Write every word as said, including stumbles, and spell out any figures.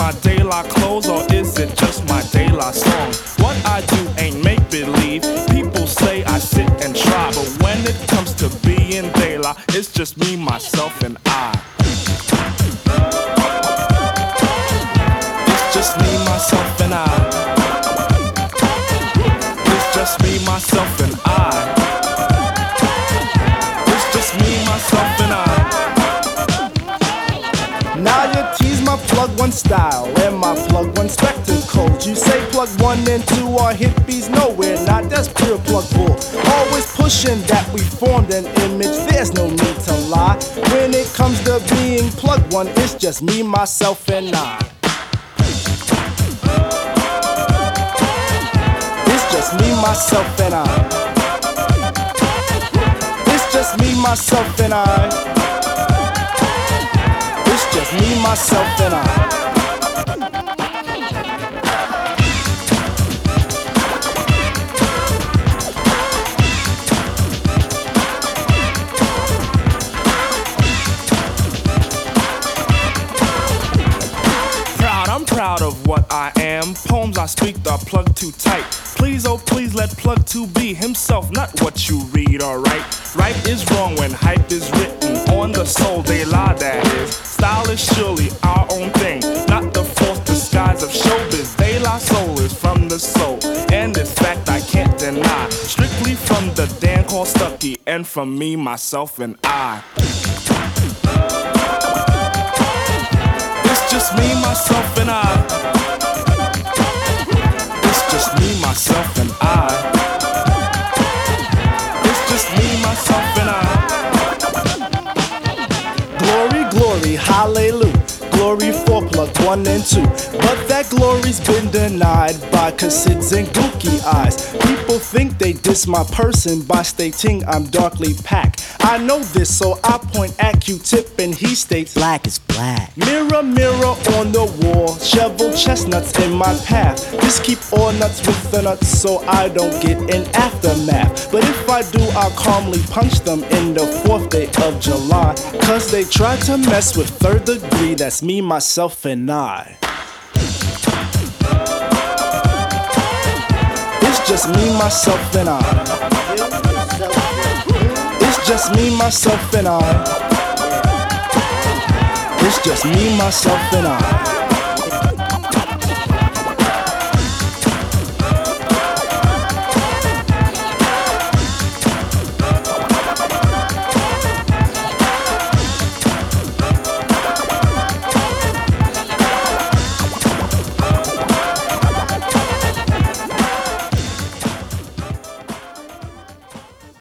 my de la clothes or is it just my de la song? What I do ain't make believe. People say I sit and try, but when it comes to being de la, it's just me, myself, and I. It's just me, myself, and I. It's just me, myself, and I. It's just me, myself, and I. Now you tease my plug one style and my plug one spectacles. You say plug one and two are hippies, no we're not, that's pure plug bull. Always pushing that we formed an image, there's no need to lie. When it comes to being plug one, it's just me, myself, and I. It's just me, myself, and I. It's just me, myself, and I. It's just me, myself, and I. Proud, I'm proud of what I am. Poems I speak are plugged too tight. Please, oh please, let plug two be himself, not what you read or write. Right is wrong when hype is written on the soul, they lie, that is. Style is surely our own thing, not the false disguise of showbiz. De La Soul is from the soul, and this fact I can't deny. Strictly from the Dan called Stucky, and from me, myself, and I. It's just me, myself, and I. It's just me, myself, and I. It's just me, myself, and I. Glory, glory, hallelujah. Glory for plug one and two. But that glory's been denied by cassids and gookie eyes. People think they diss my person by stating I'm darkly packed. I know this, so I point at Q-Tip and he states Black is black. mirror, mirror on the wall, shovel chestnuts in my path. Just keep all nuts with the nuts so I don't get an aftermath. But if I do, I'll calmly punch them in the fourth day of July. Cause they tried to mess with third degree, that's me, myself, and I. It's just me, myself, and I. It's just me, myself, and I. It's just me, myself, and I.